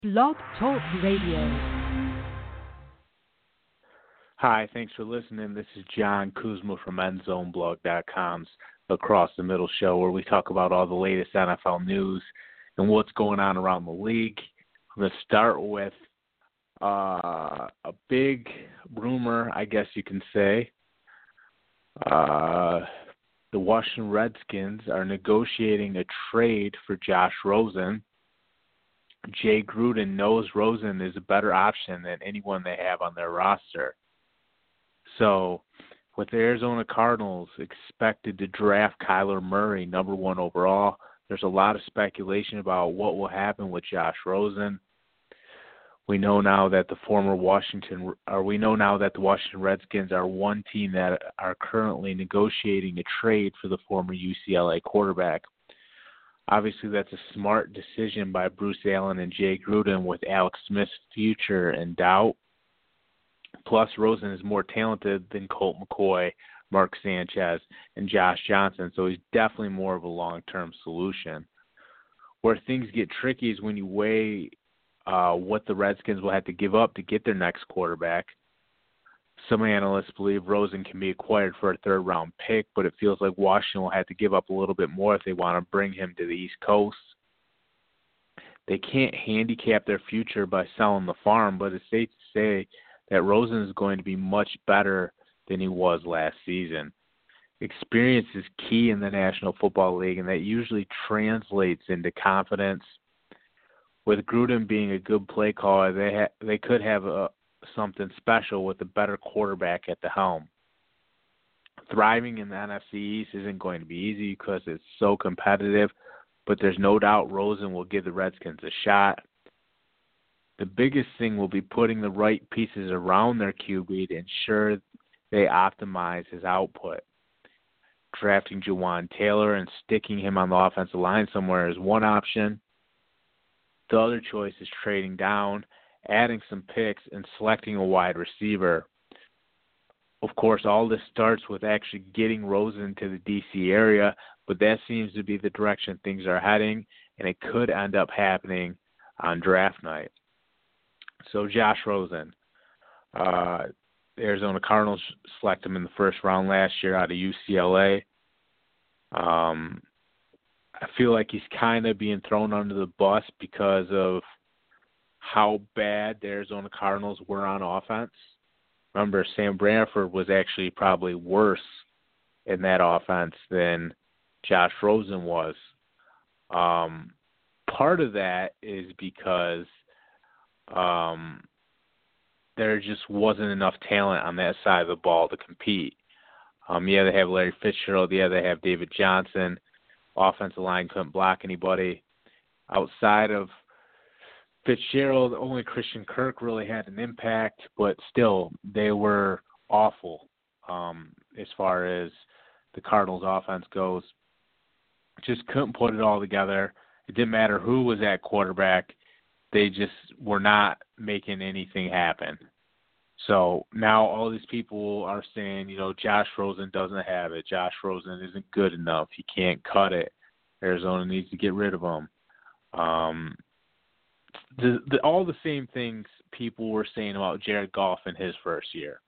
Blog Talk Radio. Hi, thanks for listening. This is John Kuzma from EndZoneBlog.com's Across the Middle show, where we talk about all the latest NFL news and what's going on around the league. I'm going to start with a big rumor, I guess you can say. The Washington Redskins are negotiating a trade for Josh Rosen. Jay Gruden knows Rosen is a better option than anyone they have on their roster. So, with the Arizona Cardinals expected to draft Kyler Murray number 1 overall, there's a lot of speculation about what will happen with Josh Rosen. We know now that the Washington Redskins are one team that are currently negotiating a trade for the former UCLA quarterback. Obviously, that's a smart decision by Bruce Allen and Jay Gruden with Alex Smith's future in doubt. Plus, Rosen is more talented than Colt McCoy, Mark Sanchez, and Josh Johnson, so he's definitely more of a long-term solution. Where things get tricky is when you weigh what the Redskins will have to give up to get their next quarterback. Some analysts believe Rosen can be acquired for a third-round pick, but it feels like Washington will have to give up a little bit more if they want to bring him to the East Coast. They can't handicap their future by selling the farm, but it's safe to say that Rosen is going to be much better than he was last season. Experience is key in the National Football League, and that usually translates into confidence. With Gruden being a good play caller, they could have something special with a better quarterback at the helm. Thriving in the NFC East isn't going to be easy because it's so competitive, but there's no doubt Rosen will give the Redskins a shot. The biggest thing will be putting the right pieces around their QB to ensure they optimize his output. Drafting Jawan Taylor and sticking him on the offensive line somewhere is one option. The other choice is trading down, adding some picks, and selecting a wide receiver. Of course, all this starts with actually getting Rosen to the D.C. area, but that seems to be the direction things are heading, and it could end up happening on draft night. So Josh Rosen, the Arizona Cardinals select him in the first round last year out of UCLA. I feel like he's kind of being thrown under the bus because of how bad the Arizona Cardinals were on offense. Remember, Sam Bradford was actually probably worse in that offense than Josh Rosen was. Part of that is because there just wasn't enough talent on that side of the ball to compete. They have Larry Fitzgerald. They have David Johnson. Offensive line couldn't block anybody. Outside of Fitzgerald, only Christian Kirk really had an impact, but still, they were awful as far as the Cardinals' offense goes. Just couldn't put it all together. It didn't matter who was at quarterback. They just were not making anything happen. So now all these people are saying, Josh Rosen doesn't have it. Josh Rosen isn't good enough. He can't cut it. Arizona needs to get rid of him. All the same things people were saying about Jared Goff in his first year.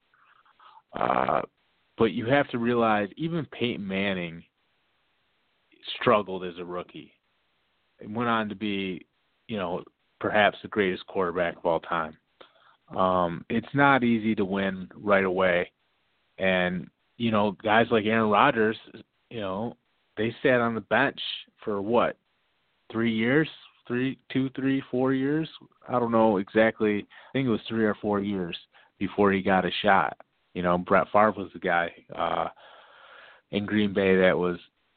But you have to realize even Peyton Manning struggled as a rookie. It went on to be, perhaps the greatest quarterback of all time. It's not easy to win right away. And, guys like Aaron Rodgers, they sat on the bench for 3 years? 2, 3, 4 years? I don't know exactly. I think it was 3 or 4 years before he got a shot. Brett Favre was the guy in Green Bay that was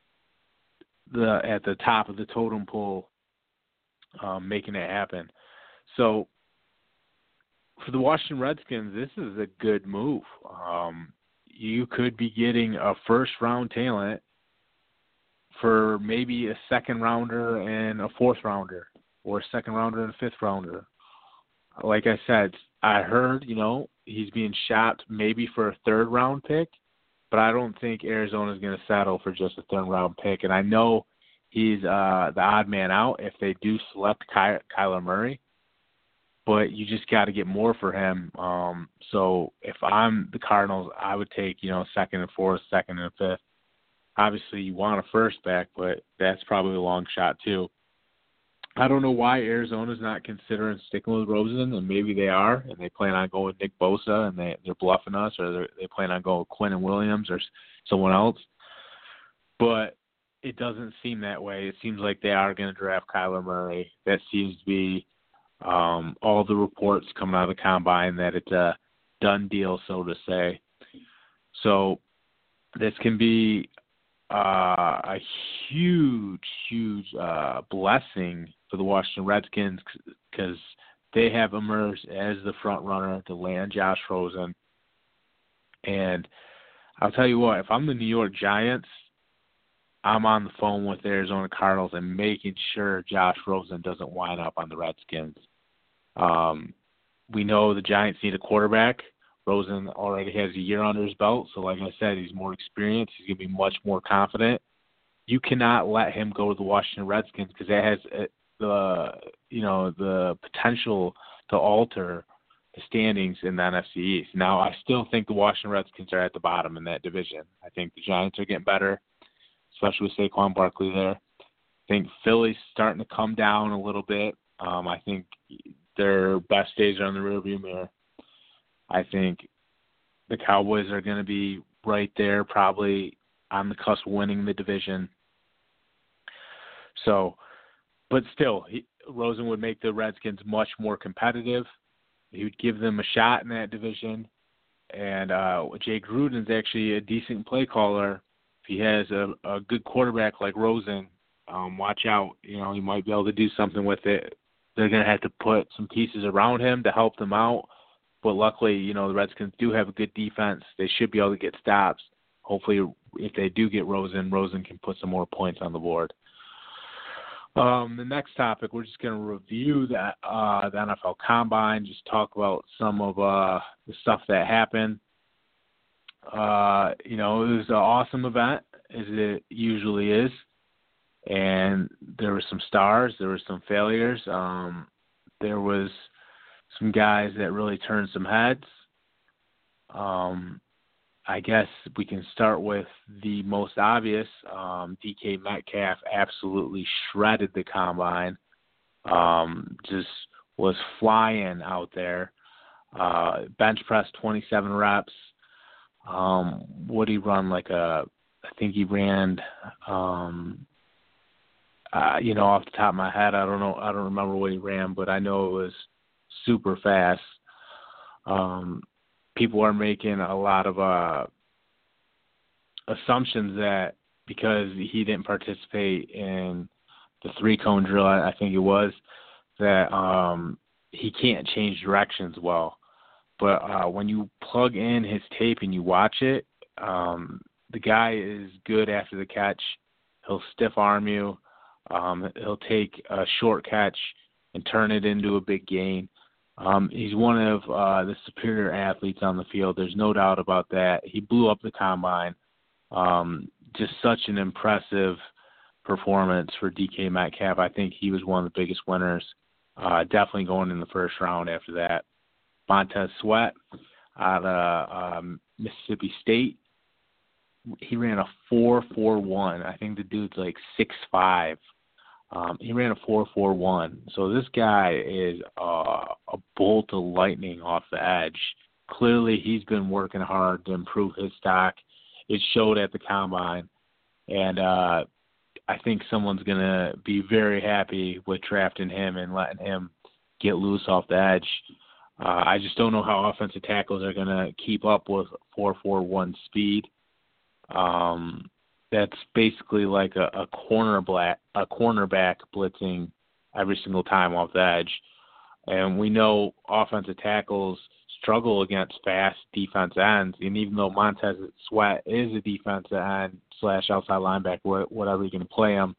at the top of the totem pole making it happen. So for the Washington Redskins, this is a good move. You could be getting a first-round talent for maybe a second-rounder and a fourth-rounder, or a second-rounder and a fifth-rounder. Like I said, I heard, he's being shopped maybe for a third-round pick, but I don't think Arizona's going to settle for just a third-round pick. And I know he's the odd man out if they do select Kyler Murray. but you just got to get more for him. So if I'm the Cardinals, I would take, second and fourth, second and fifth. Obviously, you want a first back, but that's probably a long shot too. I don't know why Arizona's not considering sticking with Rosen, and maybe they are, and they plan on going with Nick Bosa, and they're bluffing us, or they plan on going with Quinn Williams or someone else. But it doesn't seem that way. It seems like they are going to draft Kyler Murray. That seems to be all the reports coming out of the Combine that it's a done deal, so to say. So this can be a huge blessing for the Washington Redskins because they have emerged as the front runner to land Josh Rosen. And I'll tell you what, if I'm the New York Giants, I'm on the phone with the Arizona Cardinals and making sure Josh Rosen doesn't wind up on the Redskins. We know the Giants need a quarterback. Rosen already has a year under his belt, so like I said, he's more experienced. He's going to be much more confident. You cannot let him go to the Washington Redskins because that has the potential to alter the standings in the NFC East. Now, I still think the Washington Redskins are at the bottom in that division. I think the Giants are getting better, especially with Saquon Barkley there. I think Philly's starting to come down a little bit. I think their best days are in the rearview mirror. I think the Cowboys are going to be right there, probably on the cusp of winning the division. So, but still, Rosen would make the Redskins much more competitive. He would give them a shot in that division. And Jay Gruden's actually a decent play caller. If he has a good quarterback like Rosen, watch out. He might be able to do something with it. They're going to have to put some pieces around him to help them out. But luckily, the Redskins do have a good defense. They should be able to get stops. Hopefully, if they do get Rosen can put some more points on the board. The next topic, we're just going to review the NFL Combine, just talk about some of the stuff that happened. It was an awesome event, as it usually is. And there were some stars. There were some failures. There was some guys that really turned some heads. I guess we can start with the most obvious. DK Metcalf absolutely shredded the Combine. Just was flying out there. Bench press 27 reps. What did he run? I think he ran, off the top of my head, I don't know. I don't remember what he ran, but I know it was super fast. People are making a lot of assumptions that because he didn't participate in the 3-cone drill, I think it was, that he can't change directions well. But when you plug in his tape and you watch it, the guy is good after the catch. He'll stiff arm you. He'll take a short catch and turn it into a big gain. He's one of the superior athletes on the field. There's no doubt about that. He blew up the Combine. Just such an impressive performance for DK Metcalf. I think he was one of the biggest winners. Definitely going in the first round after that. Montez Sweat out of Mississippi State. He ran a 4.41. I think the dude's 6'5". He ran a 4.41. So this guy is a bolt of lightning off the edge. Clearly, he's been working hard to improve his stock. It showed at the Combine. And I think someone's going to be very happy with drafting him and letting him get loose off the edge. I just don't know how offensive tackles are going to keep up with 4.41 speed. That's basically like a cornerback blitzing every single time off the edge. And we know offensive tackles struggle against fast defense ends. And even though Montez Sweat is a defensive end / outside linebacker, whatever you're going to play him,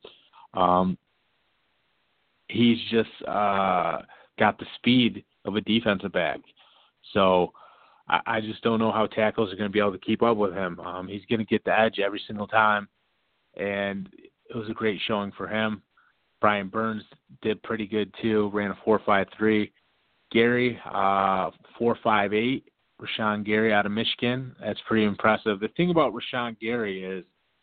he's just got the speed of a defensive back. So I just don't know how tackles are going to be able to keep up with him. He's going to get the edge every single time, and it was a great showing for him. Brian Burns did pretty good too, ran a 4.53. Gary, 4.58. Rashawn Gary out of Michigan. That's pretty impressive. The thing about Rashawn Gary is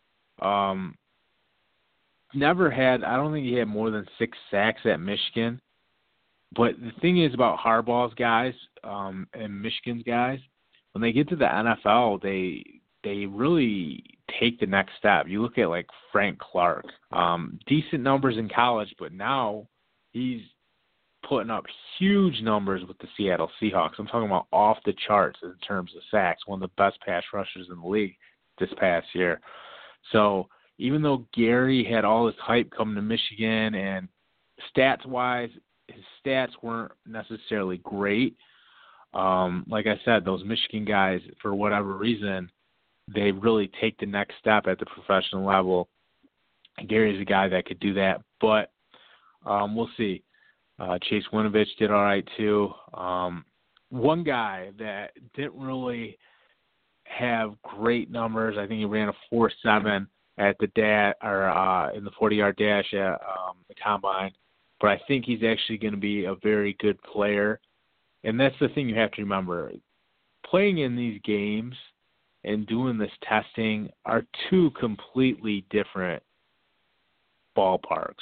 never had, I don't think he had more than 6 sacks at Michigan. But the thing is about Harbaugh's guys and Michigan's guys, when they get to the NFL, they really take the next step. You look at, like, Frank Clark. Decent numbers in college, but now he's putting up huge numbers with the Seattle Seahawks. I'm talking about off the charts in terms of sacks, one of the best pass rushers in the league this past year. So even though Gary had all this hype coming to Michigan and stats-wise, his stats weren't necessarily great. Like I said, those Michigan guys, for whatever reason, they really take the next step at the professional level. Gary's a guy that could do that, but we'll see. Chase Winovich did all right too. One guy that didn't really have great numbers, I think he ran a 4.7 at the in the 40-yard dash at the combine. But I think he's actually going to be a very good player. And that's the thing you have to remember. Playing in these games and doing this testing are two completely different ballparks.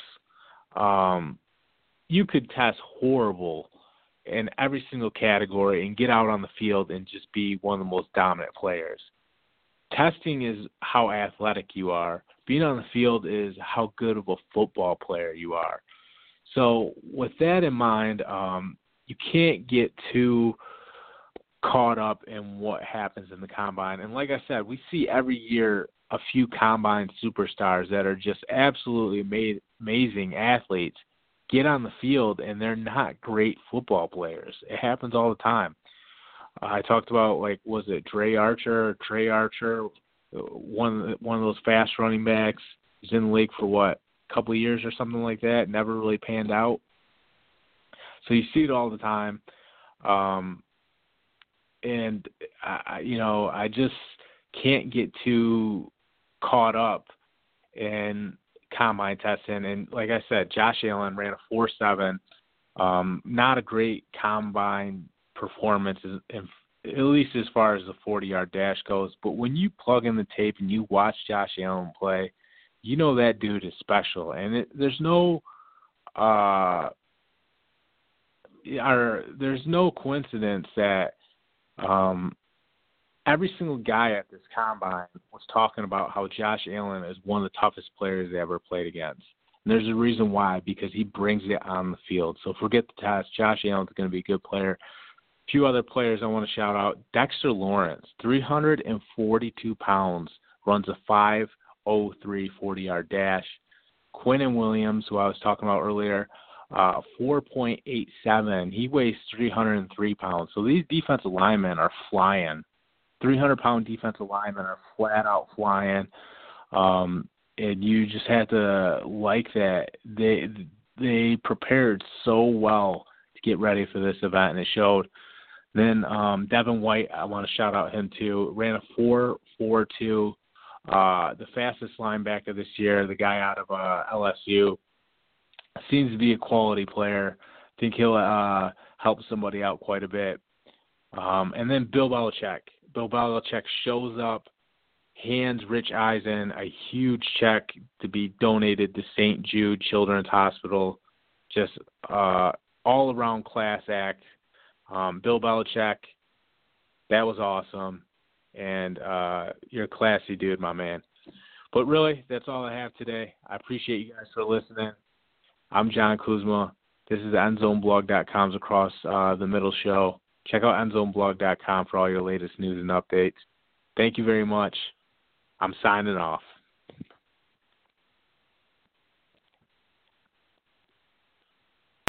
You could test horrible in every single category and get out on the field and just be one of the most dominant players. Testing is how athletic you are. Being on the field is how good of a football player you are. So with that in mind, you can't get too caught up in what happens in the combine. And like I said, we see every year a few combine superstars that are just absolutely amazing athletes get on the field, and they're not great football players. It happens all the time. I talked about, like, was it Trey Archer, one of those fast running backs. He's in the league for, a couple of years or something like that, never really panned out. So you see it all the time. And, I just can't get too caught up in combine testing. And like I said, Josh Allen ran a 4.7. Not a great combine performance, at least as far as the 40-yard dash goes. But when you plug in the tape and you watch Josh Allen play, you know that dude is special. And there's no coincidence that every single guy at this combine was talking about how Josh Allen is one of the toughest players they ever played against. And there's a reason why, because he brings it on the field. So forget the test. Josh Allen's going to be a good player. A few other players I want to shout out. Dexter Lawrence, 342 pounds, runs a 5.03 40-yard dash. Quinnen Williams, who I was talking about earlier, 4.87. He weighs 303 pounds. So these defensive linemen are flying. 300-pound defensive linemen are flat out flying. And you just have to like that. They prepared so well to get ready for this event, and it showed. Then Devin White, I want to shout out him too. Ran a 4.42. The fastest linebacker this year, the guy out of LSU, seems to be a quality player. I think he'll help somebody out quite a bit. And then Bill Belichick. Bill Belichick shows up, hands Rich Eisen a huge check to be donated to St. Jude Children's Hospital. Just all-around class act. Bill Belichick, that was awesome. And you're a classy dude, my man. But really, that's all I have today. I appreciate you guys for listening. I'm John Kuzma. This is EndZoneBlog.com's Across the Middle show. Check out EndZoneBlog.com for all your latest news and updates. Thank you very much. I'm signing off.